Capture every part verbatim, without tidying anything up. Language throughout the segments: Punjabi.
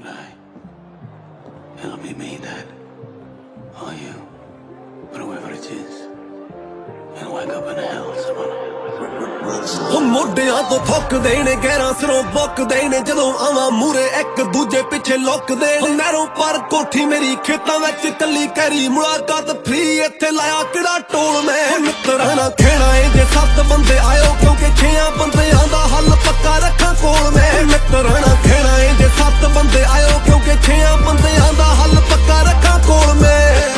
tonight. It'll be me, Dad. Or you. But whoever it is. And wake up in hell, someone. ਮੁੰਡਿਆਂ ਤੋਂ ਥੁੱਕਦੇ ਨੇ ਗਹਿਰਾਂ ਸਿਰੋਂ ਬੁੱਕਦੇ ਨੇ ਜਦੋਂ ਆਵਾਂ ਮੂਰੇ ਇੱਕ ਦੂਜੇ ਪਿੱਛੇ ਲੁੱਕਦੇ ਨੇ ਨਹਿਰੋਂ ਪਰ ਕੋਠੀ ਮੇਰੀ ਖੇਤਾਂ ਵਿੱਚ ਕੱਲੀ ਕਰੀ ਮੁਲਾਕਾਤ ਫ੍ਰੀ ਇੱਥੇ ਲਾਇਆ ਕਿਹੜਾ ਟੋਲ ਮੈਂ ਮਿੱਤਰਾਂ ਨਾਲ ਖੇਣਾ ਏ ਜੇ ਸੱਤ ਬੰਦੇ ਆਇਓ ਕਿਉਂਕਿ ਛੇਆਂ ਬੰਦਿਆਂ ਦਾ ਹੱਲ ਪੱਕਾ ਰੱਖਾਂ ਕੋਲ ਮੈਂ ਮਿੱਤਰਾਂ ਨਾਲ ਖੇਣਾ ਏ ਜੇ ਸੱਤ ਬੰਦੇ ਆਇਓ ਕਿਉਂਕਿ ਛੇਆਂ ਬੰਦਿਆਂ ਦਾ ਹੱਲ ਪੱਕਾ ਰੱਖਾਂ ਕੋਲ ਮੈਂ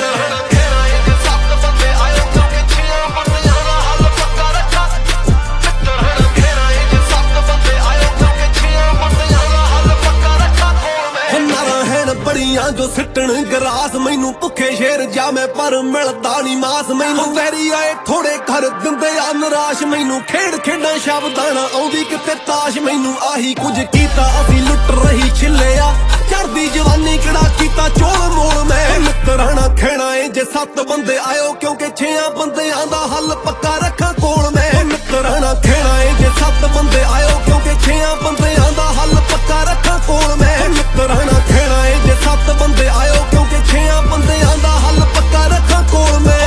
ਬੜੀਆਂ ਜੋ ਸਿੱਟਣ ਗਰਾਸ ਮੈਨੂੰ ਭੁੱਖੇ ਸ਼ੇਰ ਜਾ ਮੈਂ ਪਰ ਮਿਲਦਾ ਨਹੀਂ ਮਾਸ ਮੈਨੂੰ ਵੈਰੀ ਆਏ ਥੋੜੇ ਕਰ ਦਿੰਦੇ ਆ ਨਿਰਾਸ਼ ਮੈਨੂੰ ਖੇਡ ਖੇਡਾਂ ਸ਼ਬਦਾਂ ਨਾਲ ਆਉਂਦੀ ਕਿਤੇ ਤਾਸ਼ ਮੈਨੂੰ ਆਹੀ ਕੁਝ ਕੀਤਾ ਅਸੀਂ ਲੁੱਟ ਰਹੀ ਛਿੱਲਿਆ ਚੜਦੀ ਜਵਾਨੀ ਕਿਹੜਾ ਕੀਤਾ ਚੋਲ ਮੋਲ ਮੈਂ ਮਿੱਤਰਾਂ ਨਾਲ ਖੇਣਾ ਏ ਜੇ ਸੱਤ ਬੰਦੇ ਆਇਓ ਕਿਉਂਕਿ ਛੇਆਂ ਬੰਦਿਆਂ ਦਾ ਹੱਲ ਪੱਕਾ ਰੱਖਾਂ ਕੋਲ ਮੈਂ ਮਿੱਤਰਾਂ ਨਾਲ ਖੇਣਾ ਏ ਜੇ ਸੱਤ ਬੰਦੇ ਆਇਓ ਕਿਉਂਕਿ ਛੇਆਂ ਬੰਦਿਆਂ ਦਾ ਹੱਲ ਪੱਕਾ ਰੱਖਾਂ ਕੋਲ ਮੈਂ ਮਿੱਤਰਾਂ ਨਾਲ ਖੇਣਾ ਏ ਜੇ ਸੱਤ ਬੰਦੇ ਆਇਓ ਕਿਉਂਕਿ ਛੇਆਂ ਬੰਦਿਆਂ ਦਾ ਹੱਲ ਪੱਕਾ ਰੱਖਾਂ ਕੋਲ ਮੈਂ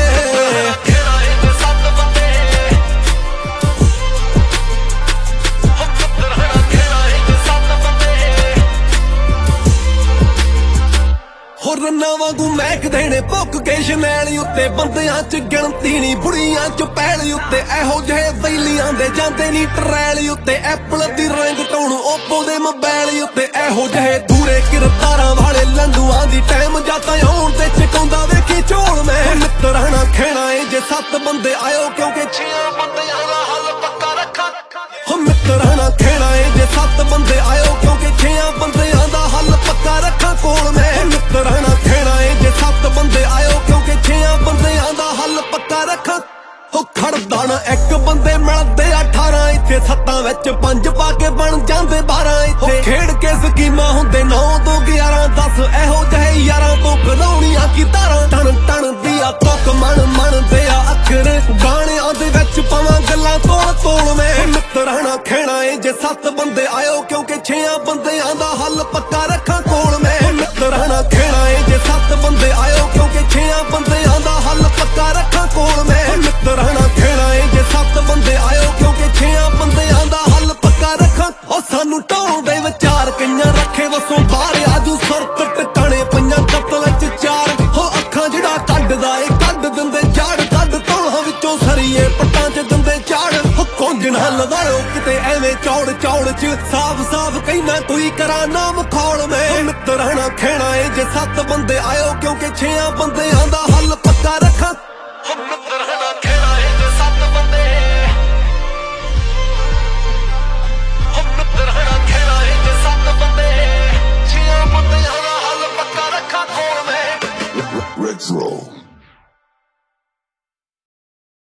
ਰੰਨਾਂ ਵਾਂਗੂ ਮਹਿਕਦੇ ਨੇ ਭੁੱਕ ਕੇ ਸ਼ਨੈਲ ਉੱਤੇ ਬੰਦਿਆਂ ਚ ਗਿਣਤੀ ਨੀ ਬੁੜੀਆਂ ਚ ਪੈਲ ਉੱਤੇ ਇਹੋ ਜਿਹੇ ਬੈਲੀਆਂ ਦੇ ਜਾਂਦੇ ਨੀ ਟਰੈਲ ਉੱਤੇ ਐਪਲ ਦੀ ਰਿੰਗ ਟੋਨ ਓਪੋ ਦੇ ਮੋਬਾਈਲ ਉੱਤੇ ਇਹੋ ਜਿਹੇ ਦੂਰੇ ਕਿਰਦਾਰਾਂ ਵਾਲੇ ਲੰਡੂਆਂ ਦੀ ਟਾਈਮ ਜਾਤਾਂ ਆਉਣ ਤੇ ਚਕਾਉਂਦਾ ਵੇਖੀ ਝੋਲ ਮੈਂ ਮਿੱਤਰਾਂ ਨਾਲ ਖੇਣਾ ਏ ਜੇ ਸੱਤ ਬੰਦੇ ਆਇਓ ਕਿਉਂਕਿ ਛੇਆਂ ਬੰਦਿਆਂ ਦਾ ਹੱਲ ਪੱਕਾ ਰੱਖਾਂ ਹੋ ਮਿੱਤਰਾਂ ਨਾਲ ਖੇਣਾ ਏ ਜੇ ਸੱਤ ਬੰਦੇ ਆਇਓ ਕਿਉਂਕਿ ਛੇਆਂ ਬੰਦਿਆਂ ਦਾ ਹੱਲ ਪੱਕਾ ਰੱਖਾਂ ਕੋਲ ਮੈਂ ਮਿੱਤਰਾਂ ਨਾਲ ਖੇਣਾ ਏ ਜੇ ਸੱਤ ਬੰਦੇ ਆਇਓ ਕਿਉਂਕਿ ਛੇਆਂ ਬੰਦਿਆਂ ਦਾ ਹੱਲ ਪੱਕਾ ਰੱਖਾਂ ਹੋ ਖੜਦਾ ਨਾ ਇੱਕ ਬੰਦੇ ਮਿਲਦੇ ਆ ਅਠਾਰਾਂ ਇੱਥੇ ਸੱਤਾਂ ਵਿੱਚ ਪੰਜ ਪਾ ਕੇ ਬਣ ਜਾਂਦੇ ਬਾਰਾਂ ਇੱਥੇ ਖੇਡ ਕੇ ਸਕੀਮਾਂ ਹੁੰਦੇ ਨੌ ਤੋਂ ਗਿਆਰਾਂ ਦਸ ਇਹੋ ਜਿਹੇ ਯਾਰਾਂ ਤੋਂ ਗਲਾਉਣੀਆਂ ਕੀ ਤਾਰਾਂ ਟਣ ਟਣ ਦੀ ਆ ਤੁਕ ਮਣ ਮਣਦੇ ਆ ਅੱਖਰ ਗਾਣਿਆਂ ਦੇ ਵਿੱਚ ਪਾਵਾਂ ਗੱਲਾਂ ਤੋਲ ਤੋਲ ਮੈਂ ਮਿੱਤਰਾਂ ਨਾਲ ਖੇਣਾ ਏ ਜੇ ਸੱਤ ਬੰਦੇ ਆਇਓ ਕਿਉਂਕਿ ਛੇਆਂ ਬੰਦਿਆਂ ਦਾ ਹੱਲ ਪੱਕਾ ਰੱਖਾਂ ਕੋਲ ਮੈਂ ਮਿੱਤਰਾਂ ਨਾਲ ਖੇਣਾ ਏ ਜੇ ਸੱਤ ਬੰਦੇ ਆਇਓ ਕਿਉਂਕਿ ਛੇਆਂ ਬੰਦਿਆਂ ਦਾ ਹੱਲ ਪੱਕਾ ਰੱਖਾਂ ਕੋਲ ਮੈਂ ਮਿੱਤਰਾਂ ਨਾਲ ਖੇਣਾ ਏ ਜੇ ਸੱਤ ਬੰਦੇ ਆਇਓ ਕਿਉਂਕਿ ਛੇਆਂ ਬੰਦਿਆਂ ਦਾ ਹੱਲ ਪੱਕਾ ਰੱਖਾਂ ਉਹ ਸਾਨੂੰ ਢਾਉਣ ਦੇ ਵਿਚਾਰ ਕਈਆਂ ਰੱਖੇ ਵਸੋਂ ਬਾਹਰ ਆਜੂ ਸੁਰਤ ਟਿਕਾਣੇ ਪਈਆਂ ਕਤਲ ਚ ਚਾਰ ਹੋ ਅੱਖਾਂ ਜਿਹੜਾ ਕੱਢਦਾ ਏ ਕੱਢ ਦਿੰਦੇ ਝਾੜ ਕੱਢ ਧੌਲਾਂ ਵਿੱਚੋਂ ਸਰੀਏ ਪੱਟਾਂ ਚ ਦਿੰਦੇ ਝਾੜ ਹੋ ਕੋਂਜਣਾ ਲਵਾਇਓ ਕਿਤੇ ਐਵੇਂ ਚੌੜ ਚੌੜ ਚ ਸਾਫ ਸਾਫ ਕਹਿਣਾ ਕੋਈ ਕਰਾਂ ਨਾਮ ਖੌਲ ਮੈਂ ਮਿੱਤਰਾਂ ਨਾਲ ਖੇਣਾ ਏ ਜੇ ਸੱਤ ਬੰਦੇ ਆਇਓ ਕਿਉਂਕਿ ਛੇਆਂ ਬੰਦਿਆਂ ਦਾ ਹੱਲ ਪੱਕਾ ਰੱਖਾਂ ਮਿੱਤਰਾਂ ਨਾਲ ਖੇਣਾ ਏ ਜੇ ਸੱਤ ਬੰਦੇ ਮਿੱਤਰਾਂ ਨਾਲ ਖੇਣਾ ਏ ਜੇ ਸੱਤ ਬੰਦੇ ਛੇਆਂ ਬੰਦਿਆਂ ਦਾ ਹੱਲ ਪੱਕਾ ਰੱਖਾਂ ਕੋਲ ਮੈਂ Retro